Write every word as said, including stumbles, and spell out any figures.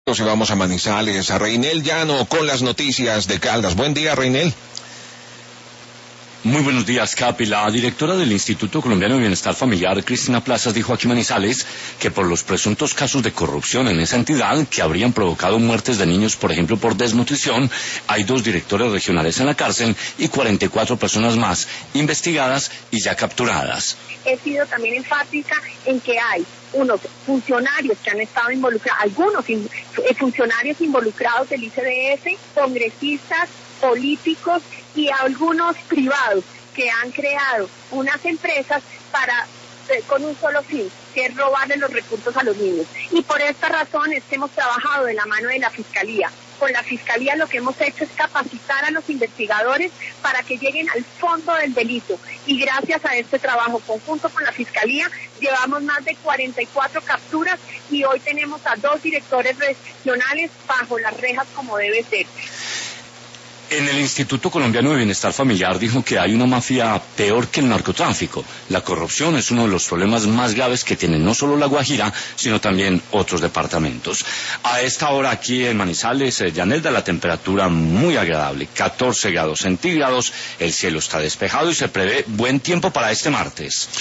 Y vamos a Manizales, a Reinel Llano con las noticias de Caldas. Buen día, Reinel. Muy buenos días, Capi. La directora del Instituto Colombiano de Bienestar Familiar, Cristina Plazas, dijo aquí en Manizales que por los presuntos casos de corrupción en esa entidad que habrían provocado muertes de niños, por ejemplo, por desnutrición, hay dos directores regionales en la cárcel y cuarenta y cuatro personas más investigadas y ya capturadas. He sido también enfática en que hay unos funcionarios que han estado involucrados, algunos in, funcionarios involucrados del I C B F, congresistas, políticos y algunos privados que han creado unas empresas para con un solo fin, que es robarle los recursos a los niños. Y por esta razón es que hemos trabajado de la mano de la Fiscalía. Con la Fiscalía lo que hemos hecho es capacitar a los investigadores para que lleguen al fondo del delito. Y gracias a este trabajo conjunto con la Fiscalía, llevamos más de cuarenta y cuatro capturas y hoy tenemos a dos directores regionales bajo las rejas como debe ser. En el Instituto Colombiano de Bienestar Familiar dijo que hay una mafia peor que el narcotráfico. La corrupción es uno de los problemas más graves que tiene no solo La Guajira, sino también otros departamentos. A esta hora aquí en Manizales, eh, Yanelda, la temperatura muy agradable, catorce grados centígrados, el cielo está despejado y se prevé buen tiempo para este martes.